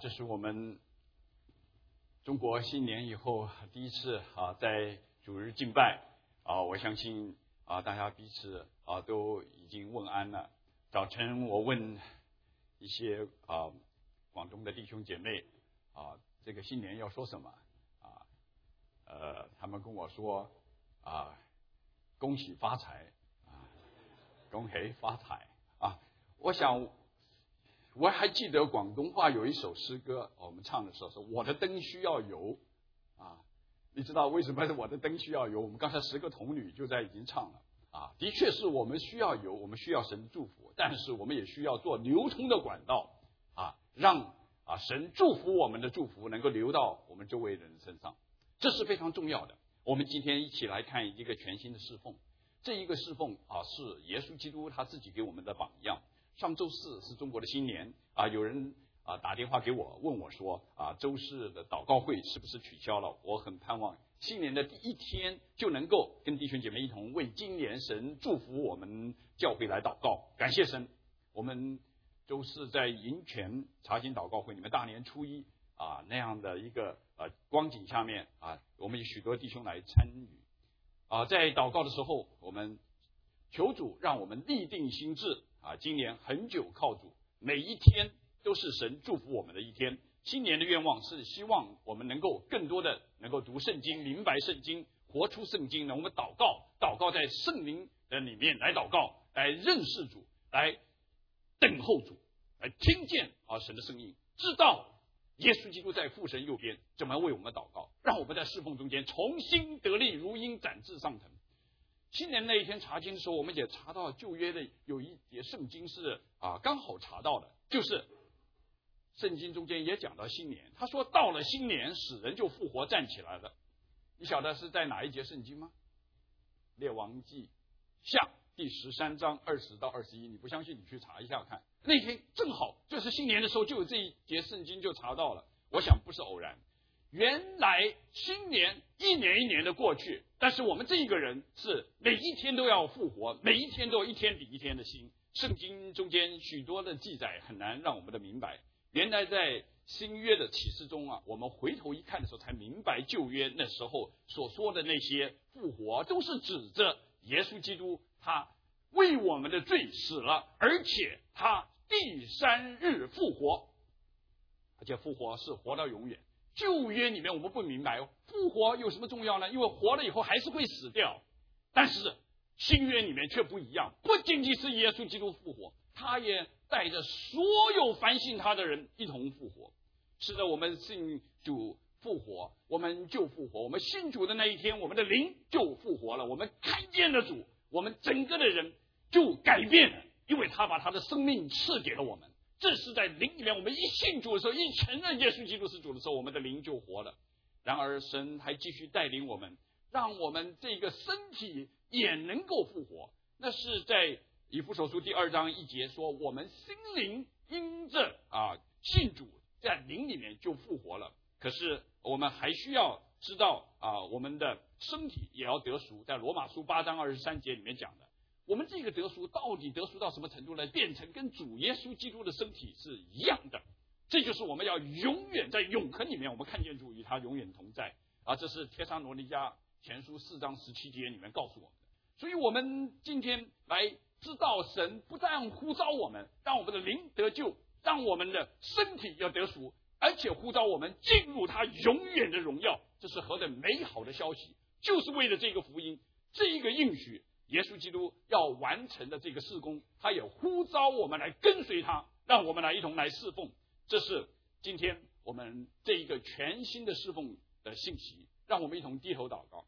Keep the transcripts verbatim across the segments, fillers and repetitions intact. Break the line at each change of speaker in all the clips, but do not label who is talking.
这是我们中国新年以后第一次啊，在主日敬拜啊，我相信啊，大家彼此啊都已经问安了。早晨我问一些啊广东的弟兄姐妹啊，这个新年要说什么啊？呃，他们跟我说啊，恭喜发财啊，恭喜发财啊！我想。我还记得广东话有一首诗歌，我们唱的时候说：“我的灯需要油。”啊，你知道为什么我的灯需要油？我们刚才十个童女就在已经唱了啊，的确是我们需要油，我们需要神祝福，但是我们也需要做流通的管道啊，让啊神祝福我们的祝福能够流到我们周围人身上，这是非常重要的。我们今天一起来看一个全新的侍奉，这一个侍奉啊是耶稣基督他自己给我们的榜样。上周四是中国的新年啊，有人啊打电话给我问我说啊，周四的祷告会是不是取消了？我很盼望新年的第一天就能够跟弟兄姐妹一同为今年神祝福我们教会来祷告，感谢神。我们周四在银泉查经祷告会里面，大年初一啊那样的一个呃光景下面啊，我们有许多弟兄来参与啊，在祷告的时候，我们求主让我们立定心志。啊，今年很久靠主，每一天都是神祝福我们的一天。新年的愿望是希望我们能够更多的能够读圣经，明白圣经，活出圣经。我们祷告，祷告在圣灵的里面来祷告，来认识主，来等候主，来听见啊神的声音，知道耶稣基督在父神右边，怎么为我们祷告，让我们在侍奉中间重新得力，如鹰展翅上腾。新年那一天查经的时候，我们也查到旧约的有一节圣经是啊刚好查到的，就是圣经中间也讲到新年，他说到了新年，死人就复活站起来了。你晓得是在哪一节圣经吗？列王记下第十三章二十到二十一，你不相信你去查一下看。那天正好就是新年的时候，就有这一节圣经就查到了，我想不是偶然。原来新年一年一年的过去，但是我们这一个人是每一天都要复活，每一天都一天比一天的新。圣经中间许多的记载很难让我们的明白，原来在新约的启示中啊，我们回头一看的时候才明白，旧约那时候所说的那些复活都是指着耶稣基督，他为我们的罪死了，而且他第三日复活，而且复活是活到永远。旧约里面我们不明白复活有什么重要呢？因为活了以后还是会死掉。但是新约里面却不一样，不仅仅是耶稣基督复活，他也带着所有凡信他的人一同复活。是的，我们信主复活，我们就复活。我们信主的那一天，我们的灵就复活了。我们看见了主，我们整个的人就改变了，因为他把他的生命赐给了我们。这是在灵里面，我们一信主的时候，一承认耶稣基督是主的时候，我们的灵就活了。然而神还继续带领我们，让我们这个身体也能够复活。那是在以弗所书第二章一节说，我们心灵因着啊信主，在灵里面就复活了。可是我们还需要知道啊，我们的身体也要得赎，在罗马书八章二十三节里面讲的。我们这个得赎到底得赎到什么程度呢？变成跟主耶稣基督的身体是一样的。这就是我们要永远在永恒里面，我们看见主与他永远同在啊！这是帖撒罗尼迦前书四章十七节里面告诉我们的。所以我们今天来知道，神不但呼召我们让我们的灵得救，让我们的身体要得赎，而且呼召我们进入他永远的荣耀。这是何等美好的消息！就是为了这个福音，这一个应许，耶稣基督要完成的这个事工，他也呼召我们来跟随他，让我们来一同来侍奉。这是今天我们这一个全新的侍奉的信息，让我们一同低头祷告。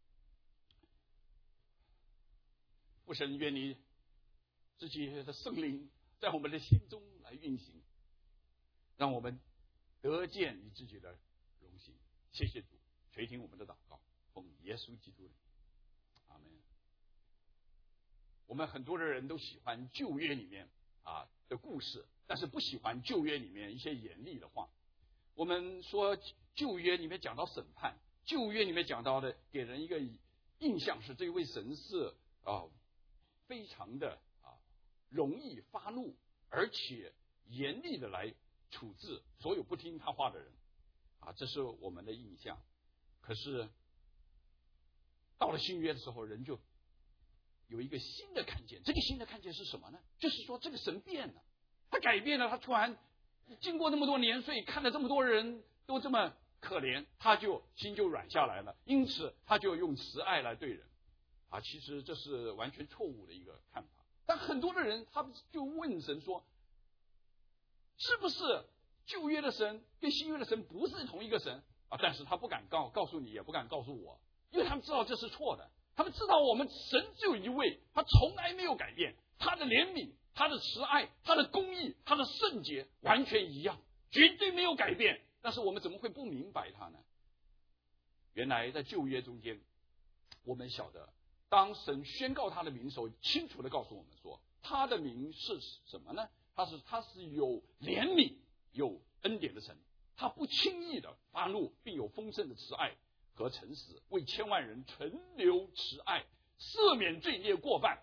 父神，愿你自己的圣灵在我们的心中来运行，让我们得见你自己的荣幸。谢谢主，垂听我们的祷告，奉耶稣基督的名，阿们。我们很多的人都喜欢旧约里面啊的故事，但是不喜欢旧约里面一些严厉的话。我们说旧约里面讲到审判，旧约里面讲到的给人一个印象是这位神是啊非常的啊容易发怒，而且严厉的来处置所有不听他话的人啊，这是我们的印象。可是到了新约的时候，人就有一个新的看见。这个新的看见是什么呢？就是说这个神变了，他改变了，他突然经过那么多年岁，看了这么多人都这么可怜，他就心就软下来了，因此他就用慈爱来对人啊。其实这是完全错误的一个看法。但很多的人他就问神说，是不是旧约的神跟新约的神不是同一个神啊？但是他不敢告告诉你，也不敢告诉我，因为他们知道这是错的。他们知道我们神只有一位，他从来没有改变，他的怜悯，他的慈爱，他的公义，他的圣洁完全一样，绝对没有改变。但是我们怎么会不明白他呢？原来在旧约中间，我们晓得当神宣告他的名的时候，清楚的告诉我们说，他的名是什么呢？他是他是有怜悯有恩典的神，他不轻易的发怒，并有丰盛的慈爱和诚实，为千万人存留慈爱，赦免罪孽过犯，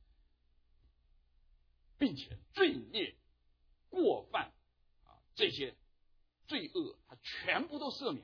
并且罪孽过犯啊这些罪恶他全部都赦免。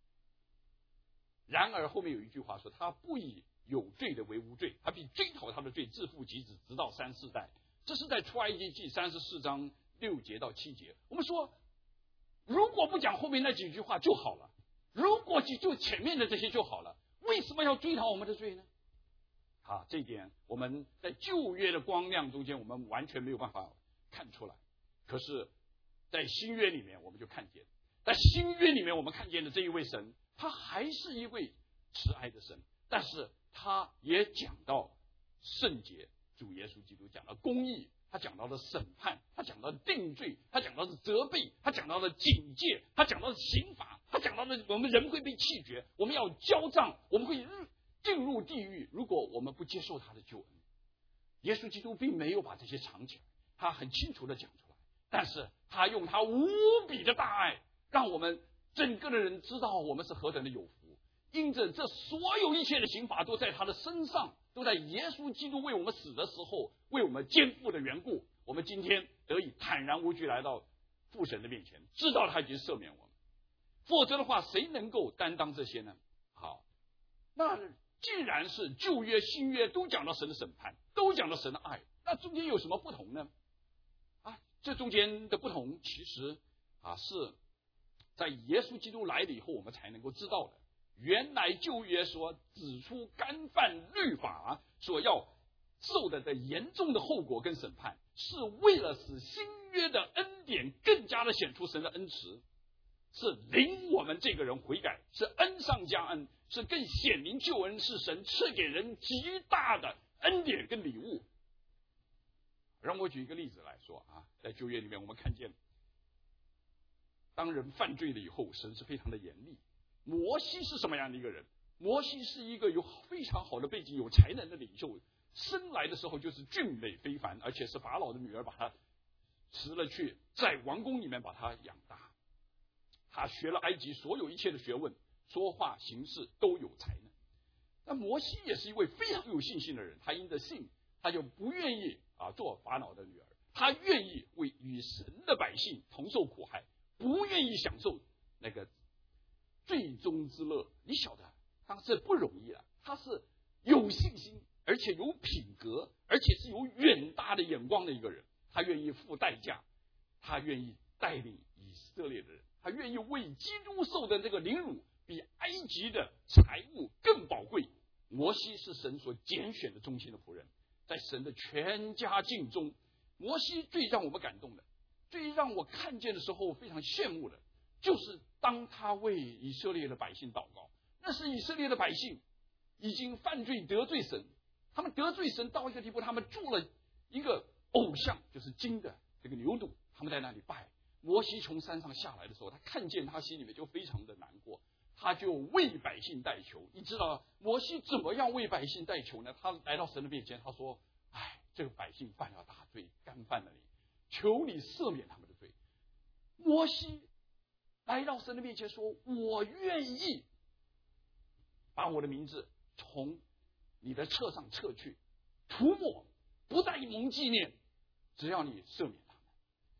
然而后面有一句话说，他不以有罪的为无罪，他必追讨他的罪，自父及子，直到三四代。这是在出埃及记三十四章六节到七节。我们说如果不讲后面那几句话就好了，如果就前面的这些就好了，为什么要追讨我们的罪呢？啊，这一点我们在旧约的光亮中间我们完全没有办法看出来，可是在新约里面我们就看见，在新约里面我们看见的这一位神，他还是一位慈爱的神，但是他也讲到圣洁，主耶稣基督讲到公义，他讲到了审判，他讲到了定罪，他讲到了责备，他讲到了警戒，他讲到了刑罚，他讲到了我们人会被弃绝，我们要交账，我们会进入地狱，如果我们不接受他的救恩。耶稣基督并没有把这些藏起来，他很清楚的讲出来，但是他用他无比的大爱，让我们整个的人知道我们是何等的有福。因着这所有一切的刑罚都在他的身上，都在耶稣基督为我们死的时候为我们肩负的缘故，我们今天得以坦然无惧来到父神的面前，知道他已经赦免我们。否则的话，谁能够担当这些呢？好，那既然是旧约新约都讲到神的审判，都讲到神的爱，那中间有什么不同呢？啊，这中间的不同其实啊是在耶稣基督来了以后我们才能够知道的。原来旧约所指出干犯律法所要受的的严重的后果跟审判，是为了使新约的恩典更加的显出神的恩慈，是领我们这个人悔改，是恩上加恩，是更显明救恩，是神赐给人极大的恩典跟礼物。让我举一个例子来说啊，在旧约里面我们看见，当人犯罪了以后，神是非常的严厉。摩西是什么样的一个人？摩西是一个有非常好的背景、有才能的领袖，生来的时候就是俊美非凡，而且是法老的女儿把他辞了去，在王宫里面把他养大。他学了埃及所有一切的学问，说话行事都有才能。那摩西也是一位非常有信心的人，他因着信，他就不愿意啊做法老的女儿，他愿意为与神的百姓同受苦害，不愿意享受那个最终之乐。你晓得他这不容易啊，他是有信心而且有品格，而且是有远大的眼光的一个人。他愿意付代价，他愿意带领以色列的人，他愿意为基督受的这个凌辱比埃及的财物更宝贵。摩西是神所拣选的忠心的仆人，在神的全家境中，摩西最让我们感动的，最让我看见的时候非常羡慕的，就是当他为以色列的百姓祷告。那是以色列的百姓已经犯罪得罪神，他们得罪神到一个地步，他们铸了一个偶像，就是金的这个牛犊，他们在那里拜。摩西从山上下来的时候，他看见，他心里面就非常的难过，他就为百姓代求。你知道摩西怎么样为百姓代求呢？他来到神的面前，他说：哎，这个百姓犯了大罪，干犯了你，求你赦免他们的罪。摩西来到神的面前说：我愿意把我的名字从你的册上撤去，涂抹，不再蒙纪念，只要你赦免他们。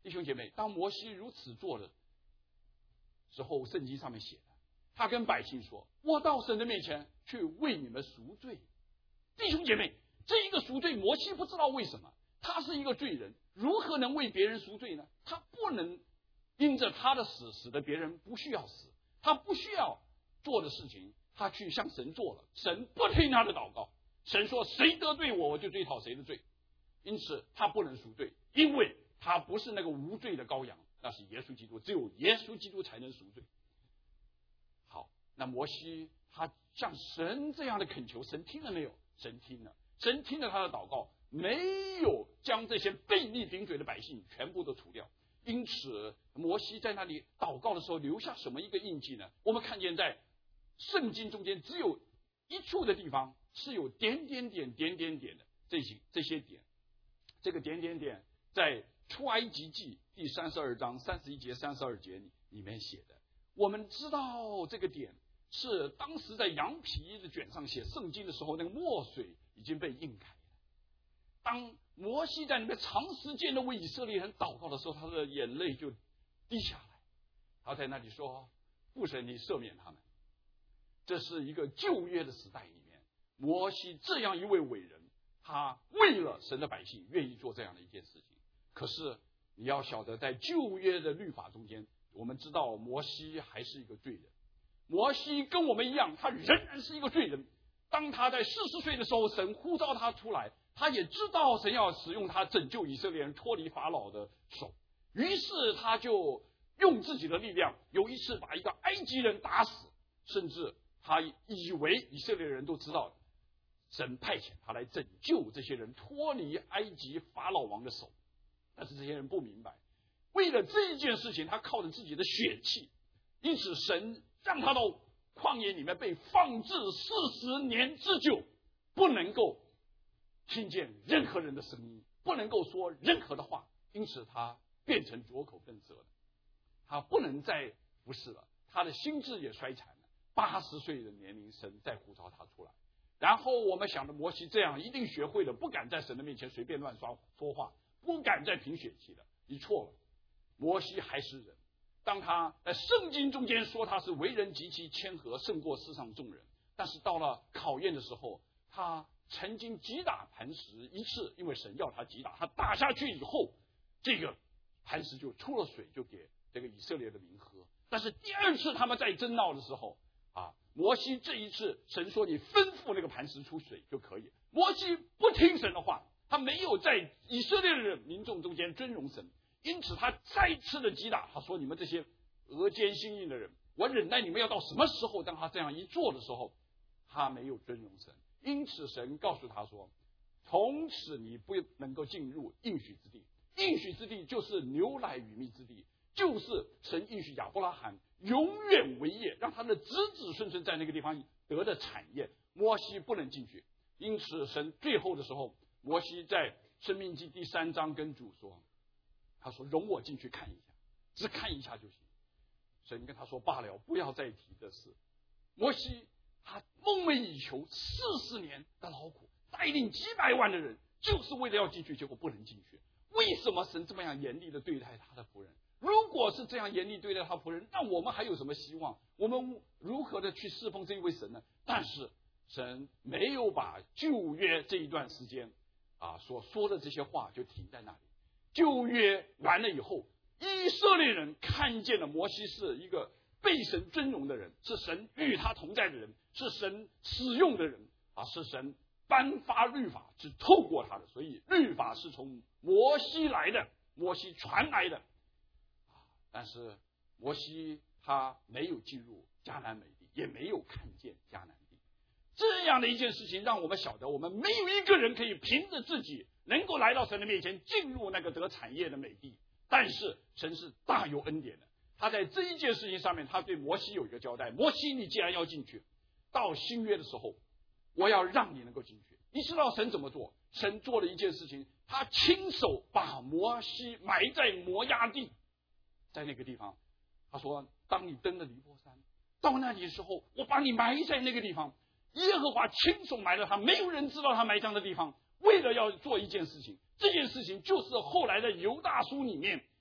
弟兄姐妹，当摩西如此做的时候，圣经上面写的，他跟百姓说：“我到神的面前去为你们赎罪。”弟兄姐妹，这一个赎罪，摩西不知道为什么，他是一个罪人，如何能为别人赎罪呢？他不能因着他的死使得别人不需要死，他不需要做的事情，他去向神做了，神不听他的祷告，神说谁得罪我，我就追讨谁的罪，因此他不能赎罪，因为他不是那个无罪的羔羊，那是耶稣基督，只有耶稣基督才能赎罪。好，那摩西他向神这样的恳求，神听了没有？神听了，神听了他的祷告，没有将这些悖逆顶嘴的百姓全部都除掉。因此摩西在那里祷告的时候留下什么一个印记呢？我们看见在圣经中间只有一处的地方是有点点点点点点的这些这些点，这个点点点在出埃及记第三十二章三十一节三十二节里里面写的。我们知道这个点是当时在羊皮的卷上写圣经的时候，那个墨水已经被印开了。当摩西在那边长时间的为以色列人祷告的时候，他的眼泪就滴下来。他在那里说：“父神，你赦免他们。”这是一个旧约的时代里面，摩西这样一位伟人，他为了神的百姓愿意做这样的一件事情。可是你要晓得，在旧约的律法中间，我们知道摩西还是一个罪人。摩西跟我们一样，他仍然是一个罪人。当他在四十岁的时候，神呼召他出来，他也知道神要使用他拯救以色列人脱离法老的手，于是他就用自己的力量，有一次把一个埃及人打死，甚至他以为以色列人都知道神派遣他来拯救这些人脱离埃及法老王的手，但是这些人不明白，为了这一件事情，他靠着自己的血气，因此神让他到旷野里面被放置四十年之久，不能够听见任何人的声音，不能够说任何的话，因此他变成拙口笨舌的，他不能再服侍了，他的心智也衰残了。八十岁的年龄，神再呼召他出来。然后我们想的摩西这样一定学会了，不敢在神的面前随便乱说说话，不敢再凭血气了。你错了，摩西还是人。当他在圣经中间说他是为人极其谦和，胜过世上众人，但是到了考验的时候，他曾经击打磐石一次，因为神要他击打，他打下去以后，这个磐石就出了水，就给这个以色列的民喝。但是第二次他们在争闹的时候啊，摩西这一次神说你吩咐那个磐石出水就可以，摩西不听神的话，他没有在以色列的民众中间尊荣神，因此他再次的击打，他说你们这些额间心硬的人，我忍耐你们要到什么时候？当他这样一做的时候，他没有尊荣神，因此神告诉他说，从此你不能够进入应许之地。应许之地就是牛奶与蜜之地，就是神应许亚伯拉罕永远为业，让他的子子孙孙在那个地方得的产业。摩西不能进去，因此神最后的时候，摩西在申命记第三章跟主说，他说容我进去看一下，只看一下就行。神跟他说罢了，不要再提这事。摩西他梦寐以求四十年的劳苦，带领几百万的人，就是为了要进去，结果不能进去。为什么神这么样严厉的对待他的仆人？如果是这样严厉对待他仆人，那我们还有什么希望？我们如何的去侍奉这一位神呢？但是神没有把旧约这一段时间啊所说的这些话就停在那里。旧约完了以后，以色列人看见了摩西是一个被神尊荣的人，是神与他同在的人，是神使用的人啊，是神颁发律法是透过他的，所以律法是从摩西来的，摩西传来的。但是摩西他没有进入迦南美地，也没有看见迦南地。这样的一件事情让我们晓得，我们没有一个人可以凭着自己能够来到神的面前进入那个得产业的美地。但是神是大有恩典的，他在这一件事情上面，他对摩西有一个交代。摩西，你既然要进去，到新约的时候，我要让你能够进去。你知道神怎么做？神做了一件事情，他亲手把摩西埋在摩押地，在那个地方，他说当你登了尼泊山，到那里的时候，我把你埋在那个地方。耶和华亲手埋了他，没有人知道他埋葬的地方，为了要做一件事情。这件事情就是后来的犹大书里面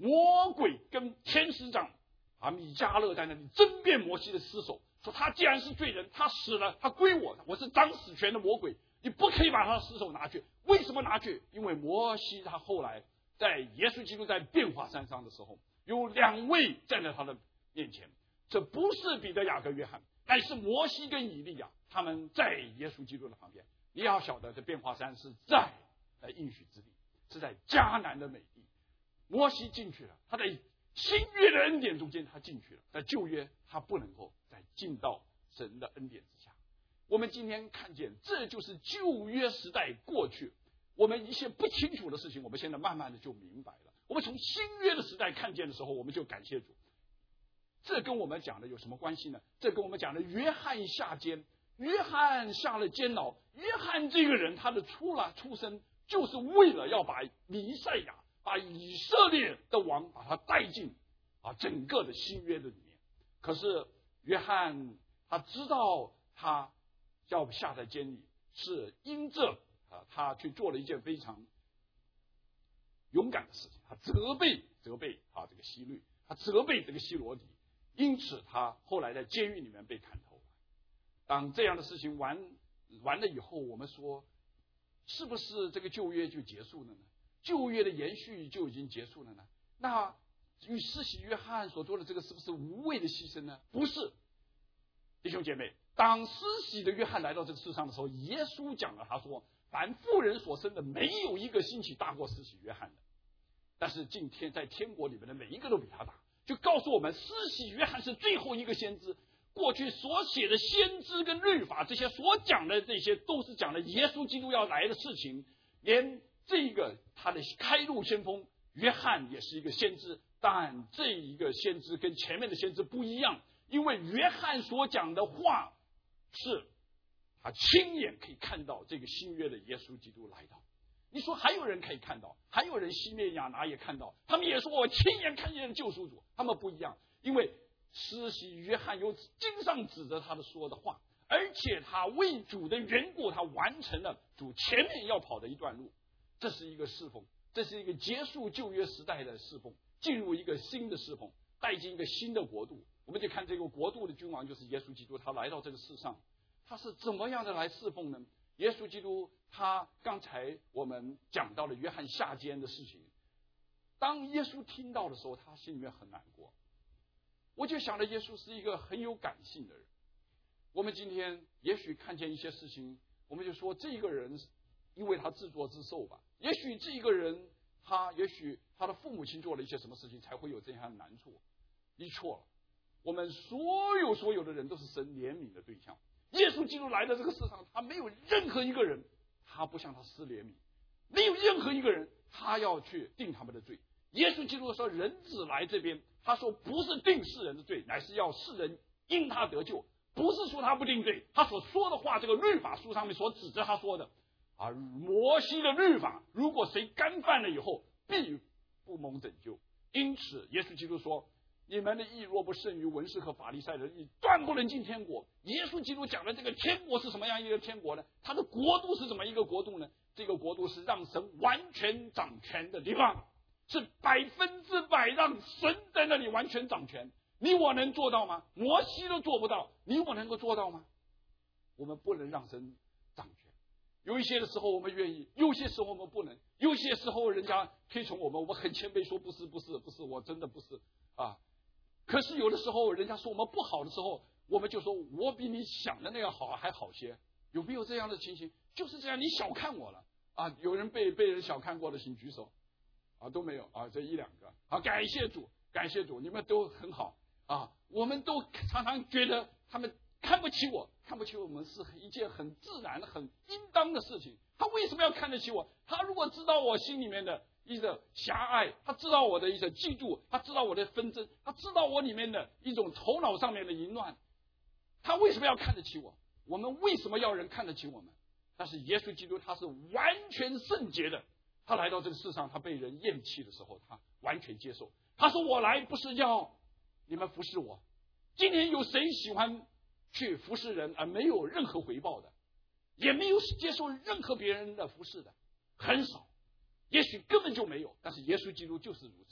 魔鬼跟天使长啊米迦勒在那里争辩摩西的尸首，说他既然是罪人，他死了，他归我的，我是掌死权的魔鬼，你不可以把他的尸首拿去。为什么拿去？因为摩西他后来在耶稣基督在变化山上的时候，有两位站在他的面前，这不是彼得、雅各、约翰，乃是摩西跟以利亚，他们在耶稣基督的旁边。你要晓得，这变化山是在呃应许之地，是在迦南的美地。摩西进去了，他在新约的恩典中间他进去了，在旧约他不能够再进到神的恩典之下。我们今天看见，这就是旧约时代过去，我们一些不清楚的事情，我们现在慢慢的就明白了。我们从新约的时代看见的时候，我们就感谢主。这跟我们讲的有什么关系呢？这跟我们讲的约翰下监，约翰下了监牢。约翰这个人，他的出来出生就是为了要把弥赛亚，把以色列的王，把他带进啊整个的新约的里面。可是约翰他知道他要下在监里，是因着啊他去做了一件非常勇敢的事情，他责备责备啊这个希律，他责备这个希罗底，因此他后来在监狱里面被砍头。当这样的事情完完了以后，我们说是不是这个旧约就结束了呢？旧约的延续就已经结束了呢？那与施洗约翰所做的这个是不是无谓的牺牲呢？不是，弟兄姐妹，当施洗的约翰来到这个世上的时候，耶稣讲了，他说凡妇人所生的，没有一个兴起大过施洗约翰的，但是今天在天国里面的每一个都比他大，就告诉我们施洗约翰是最后一个先知。过去所写的先知跟律法，这些所讲的这些都是讲的耶稣基督要来的事情。连这个他的开路先锋约翰也是一个先知，但这一个先知跟前面的先知不一样，因为约翰所讲的话是他亲眼可以看到这个新约的耶稣基督来到。你说还有人可以看到，还有人西面亚拿也看到，他们也说我亲眼看见救赎主。他们不一样，因为施洗约翰有经上指着他的说的话，而且他为主的缘故，他完成了主前面要跑的一段路。这是一个侍奉，这是一个结束旧约时代的侍奉，进入一个新的侍奉，带进一个新的国度。我们就看这个国度的君王就是耶稣基督，他来到这个世上，他是怎么样的来侍奉呢？耶稣基督他刚才我们讲到了约翰下监的事情，当耶稣听到的时候，他心里面很难过。我就想着耶稣是一个很有感性的人。我们今天也许看见一些事情，我们就说这个人因为他自作自受吧，也许这个人他也许他的父母亲做了一些什么事情才会有这样的难处。你错了，我们所有所有的人都是神怜悯的对象。耶稣基督来到这个世上，他没有任何一个人他不向他施怜悯，没有任何一个人他要去定他们的罪。耶稣基督说人子来这边，他说不是定世人的罪，乃是要世人因他得救。不是说他不定罪，他所说的话，这个律法书上面所指着他说的啊，摩西的律法，如果谁干犯了以后，必不蒙拯救。因此耶稣基督说，你们的义若不胜于文士和法利赛人，你断不能进天国。耶稣基督讲的这个天国是什么样一个天国呢？他的国度是怎么一个国度呢？这个国度是让神完全掌权的地方，是百分之百让神在那里完全掌权。你我能做到吗？摩西都做不到，你我能够做到吗？我们不能让神掌权。有一些的时候我们愿意，有些时候我们不能，有些时候人家推崇我们，我们很谦卑说不是不是不是，我真的不是啊。可是有的时候人家说我们不好的时候，我们就说我比你想的那样好还好些。有没有这样的情形？就是这样，你小看我了啊！有人被被人小看过的请举手啊，都没有啊，这一两个。好，感谢主，感谢主，你们都很好啊。我们都常常觉得他们看不起我，看不起我们是一件很自然的、很应当的事情。他为什么要看得起我？他如果知道我心里面的一个狭隘，他知道我的一个嫉妒，他知道我的纷争，他知道我里面的一种头脑上面的淫乱，他为什么要看得起我？我们为什么要人看得起我们？但是耶稣基督他是完全圣洁的，他来到这个世上，他被人厌弃的时候，他完全接受。他说我来不是要你们服侍我。今天有谁喜欢去服侍人而没有任何回报的，也没有接受任何别人的服侍的？很少，也许根本就没有。但是耶稣基督就是如此，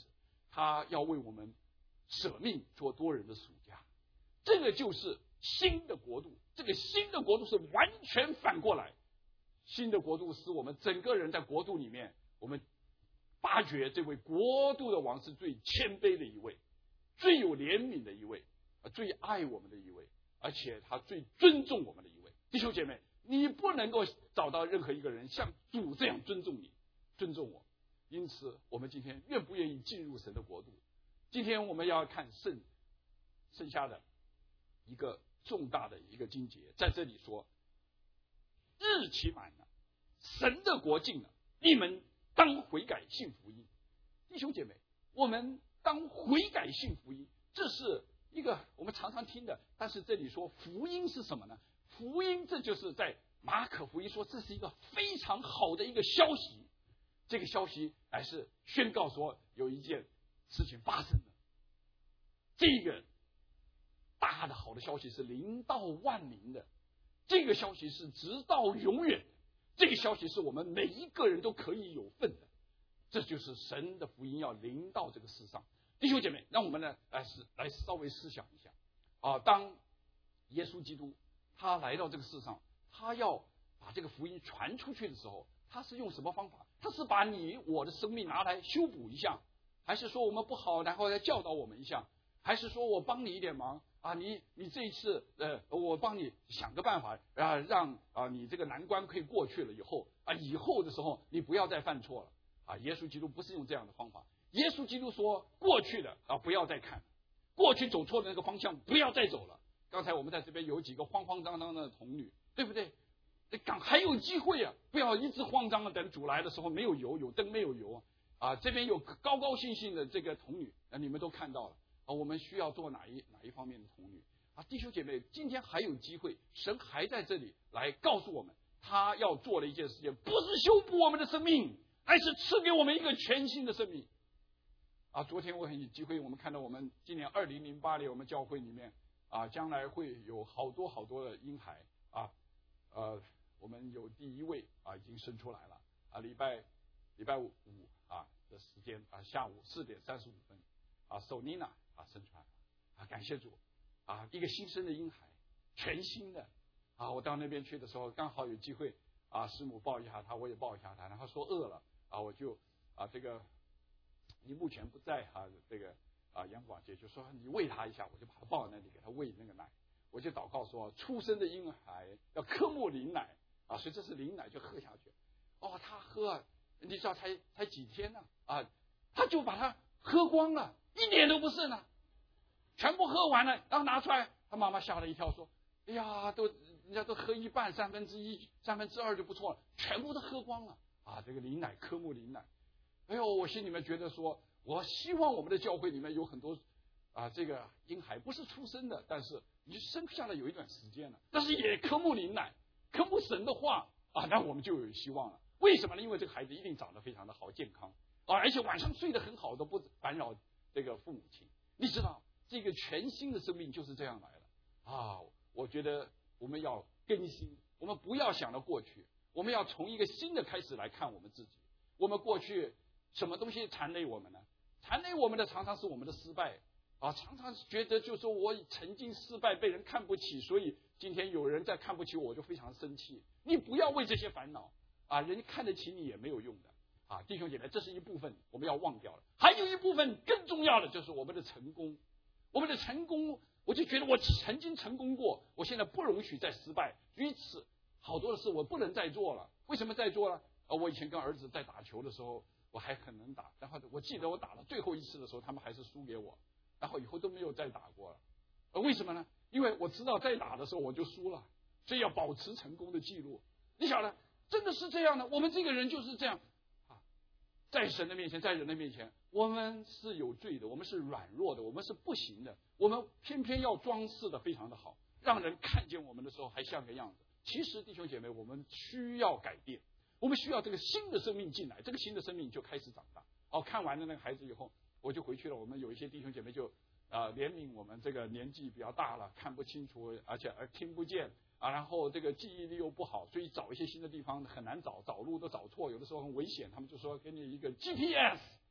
他要为我们舍命做多人的属家。这个就是新的国度，这个新的国度是完全反过来。新的国度是我们整个人在国度里面，我们发觉这位国度的王是最谦卑的一位，最有怜悯的一位，最爱我们的一位，而且他最尊重我们的一位。弟兄姐妹，你不能够找到任何一个人像主这样尊重你，尊重我。因此我们今天愿不愿意进入神的国度？今天我们要看剩剩下的一个重大的一个经节，在这里说，日期满了，神的国近了，你们当悔改信福音。弟兄姐妹，我们当悔改信福音，这是一个我们常常听的，但是这里说福音是什么呢？福音这就是在马可福音说，这是一个非常好的一个消息。这个消息乃是宣告说有一件事情发生了，这个大的好的消息是临到万民的，这个消息是直到永远的，这个消息是我们每一个人都可以有份的。这就是神的福音要临到这个世上。弟兄姐妹，让我们呢来来稍微思想一下啊，当耶稣基督他来到这个世上，他要把这个福音传出去的时候，他是用什么方法？他是把你我的生命拿来修补一下，还是说我们不好然后再教导我们一下，还是说我帮你一点忙啊，你你这一次呃我帮你想个办法啊，让啊你这个难关可以过去了以后啊，以后的时候你不要再犯错了啊。耶稣基督不是用这样的方法。耶稣基督说，过去的啊不要再看，过去走错的那个方向不要再走了。刚才我们在这边有几个慌慌张张的童女，对不对？刚还有机会啊，不要一直慌张的等主来的时候没有油，有灯没有油啊。这边有高高兴兴的这个童女啊，你们都看到了啊。我们需要做哪一哪一方面的童女啊？弟兄姐妹，今天还有机会，神还在这里来告诉我们，他要做的一件事情，不是修补我们的生命，而是赐给我们一个全新的生命啊。昨天我很有机会，我们看到我们今年二零零八年我们教会里面啊，将来会有好多好多的婴孩啊，呃。我们有第一位啊，已经生出来了啊，礼拜礼拜五啊的时间啊，下午四点三十五分啊，索妮娜啊生出来了啊，感谢主啊，一个新生的婴孩，全新的啊。我到那边去的时候，刚好有机会啊，师母抱一下他，我也抱一下他，然后说饿了啊，我就啊这个你目前不在啊，这个啊杨广姐就说你喂他一下，我就把他抱在那里给他喂那个奶，我就祷告说，出生的婴孩要科目灵奶。啊，所以这是灵奶就喝下去，哦，他喝，你知道才才几天呢啊，他就把它喝光了，一点都不剩了，全部喝完了，然后拿出来，他妈妈吓了一跳，说：“哎呀，都人家都喝一半、三分之一、三分之二就不错了，全部都喝光了啊！这个灵奶，科目灵奶，哎呦，我心里面觉得说，我希望我们的教会里面有很多啊，这个婴孩不是出生的，但是你生下来有一段时间了，但是也科目灵奶。”科目神的话啊，那我们就有希望了。为什么呢？因为这个孩子一定长得非常的好，健康啊，而且晚上睡得很好，都不烦扰这个父母亲。你知道，这个全新的生命就是这样来的啊！我觉得我们要更新，我们不要想到过去，我们要从一个新的开始来看我们自己。我们过去什么东西缠累我们呢？缠累我们的常常是我们的失败啊，常常觉得就是说我曾经失败，被人看不起，所以今天有人在看不起我，我就非常生气。你不要为这些烦恼啊，人家看得起你也没有用的啊，弟兄姐妹，这是一部分我们要忘掉了。还有一部分更重要的就是我们的成功，我们的成功，我就觉得我曾经成功过，我现在不容许再失败，因此好多的事我不能再做了。为什么再做了？啊，我以前跟儿子在打球的时候，我还很能打，然后我记得我打了最后一次的时候，他们还是输给我，然后以后都没有再打过了。呃，为什么呢？因为我知道再打的时候我就输了，所以要保持成功的记录。你晓得，真的是这样的，我们这个人就是这样啊，在神的面前，在人的面前，我们是有罪的，我们是软弱的，我们是不行的，我们偏偏要装饰的非常的好，让人看见我们的时候还像个样子。其实弟兄姐妹，我们需要改变，我们需要这个新的生命进来，这个新的生命就开始长大。哦，看完了那个孩子以后，我就回去了。我们有一些弟兄姐妹就啊、呃、怜悯我们这个年纪比较大了，看不清楚，而且而听不见啊，然后这个记忆力又不好，所以找一些新的地方很难找，找路都找错，有的时候很危险。他们就说给你一个 G P S，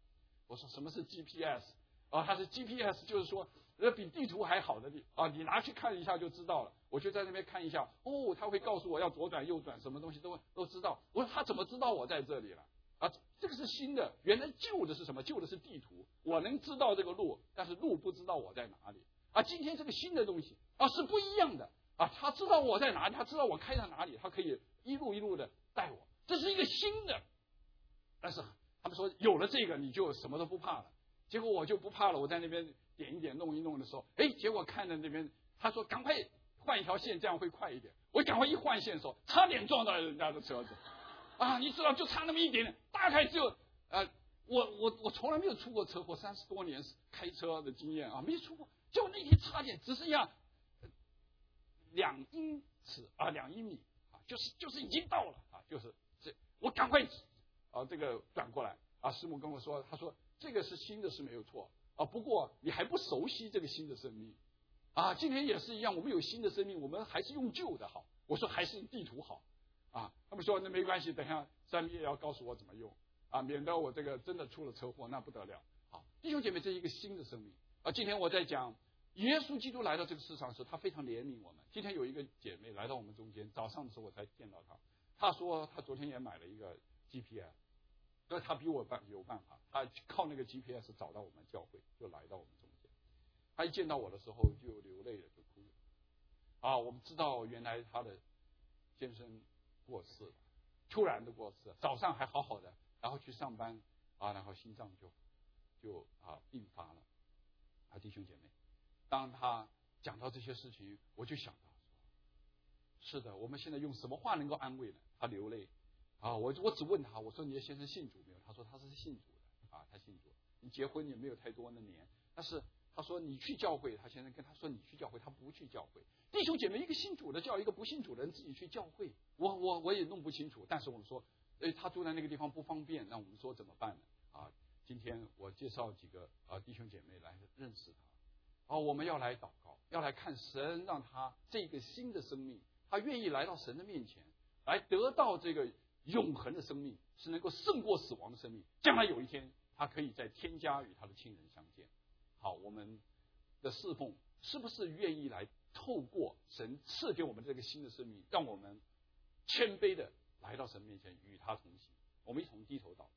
我说什么是 G P S 啊？他是 G P S， 就是说呃比地图还好的地啊，你拿去看一下就知道了。我就在那边看一下，哦，他会告诉我要左转右转，什么东西都都知道。我说他怎么知道我在这里了？啊，这个是新的，原来旧的是什么？旧的是地图，我能知道这个路，但是路不知道我在哪里。啊，今天这个新的东西啊是不一样的啊，他知道我在哪里，他知道我开到哪里，他可以一路一路的带我，这是一个新的。但是他们说有了这个你就什么都不怕了，结果我就不怕了，我在那边点一点弄一弄的时候，哎，结果看着那边他说赶快换一条线，这样会快一点。我赶快一换线的时候，差点撞到人家的车子啊！你知道就差那么一点点，大概就呃，我我我从来没有出过车祸，三十多年开车的经验啊，没出过。就那天差点只剩下两英尺啊，两英米啊，就是就是已经到了啊，就是这我赶快啊这个转过来啊，师母跟我说，他说这个是新的是没有错啊，不过你还不熟悉这个新的生命啊，今天也是一样，我们有新的生命，我们还是用旧的好。我说还是用地图好啊，他们说那没关系，等一下三爷要告诉我怎么用啊，免得我这个真的出了车祸那不得了。好，弟兄姐妹，这是一个新的生命。啊，今天我在讲耶稣基督来到这个世上时，他非常怜悯我们。今天有一个姐妹来到我们中间，早上的时候我才见到她。她说她昨天也买了一个 G P S， 所以她比我办有办法，她靠那个 G P S 找到我们教会，就来到我们中间。她一见到我的时候就流泪了，就哭了。啊，我们知道原来她的先生过世了，突然的过世，早上还好好的，然后去上班啊，然后心脏就就啊病发了。啊，弟兄姐妹，当他讲到这些事情，我就想到，是的，我们现在用什么话能够安慰呢？他流泪啊，我我只问他，我说你的先生信主没有？他说他是信主的啊，他信主。你结婚也没有太多的年，但是他说你去教会，他先生跟他说你去教会，他不去教会。弟兄姐妹，一个信主的叫一个不信主的人自己去教会，我我我也弄不清楚。但是我们说，哎，他住在那个地方不方便，那我们说怎么办呢？啊。今天我介绍几个啊弟兄姐妹来认识他，啊，我们要来祷告，要来看神让他这个新的生命，他愿意来到神的面前，来得到这个永恒的生命，是能够胜过死亡的生命。将来有一天，他可以在天家与他的亲人相见。好，我们的侍奉是不是愿意来透过神赐给我们这个新的生命，让我们谦卑的来到神面前与他同行？我们一同低头祷告。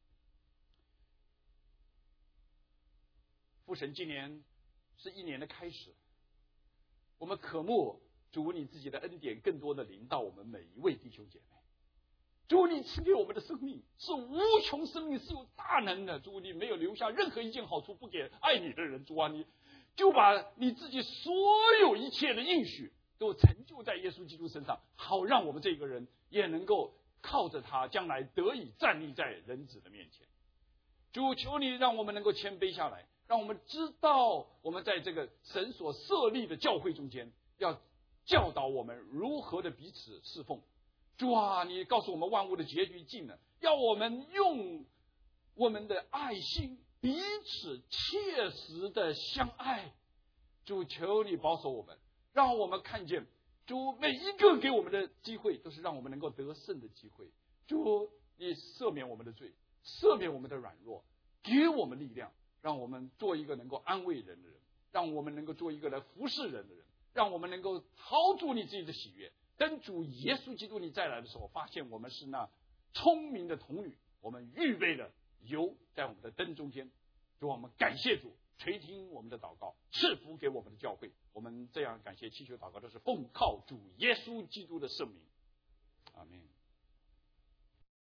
父神，今年是一年的开始，我们渴慕主你自己的恩典更多的临到我们每一位弟兄姐妹。主你赐给我们的生命是无穷生命，是有大能的。主你没有留下任何一件好处不给爱你的人。主啊，你就把你自己所有一切的应许都成就在耶稣基督身上，好让我们这个人也能够靠着他将来得以站立在人子的面前。主，求你让我们能够谦卑下来，让我们知道我们在这个神所设立的教会中间，要教导我们如何的彼此侍奉。主啊，你告诉我们万物的结局近了，要我们用我们的爱心彼此切实的相爱。主，求你保守我们，让我们看见主每一个给我们的机会都是让我们能够得胜的机会。主，你赦免我们的罪，赦免我们的软弱，给我们力量，让我们做一个能够安慰人的人，让我们能够做一个来服侍人的人，让我们能够陶铸你自己的喜悦。等主耶稣基督你再来的时候，发现我们是那聪明的童女，我们预备了油在我们的灯中间。主，我们感谢主垂听我们的祷告，赐福给我们的教会。我们这样感谢祈求祷告，都是奉靠主耶稣基督的圣名。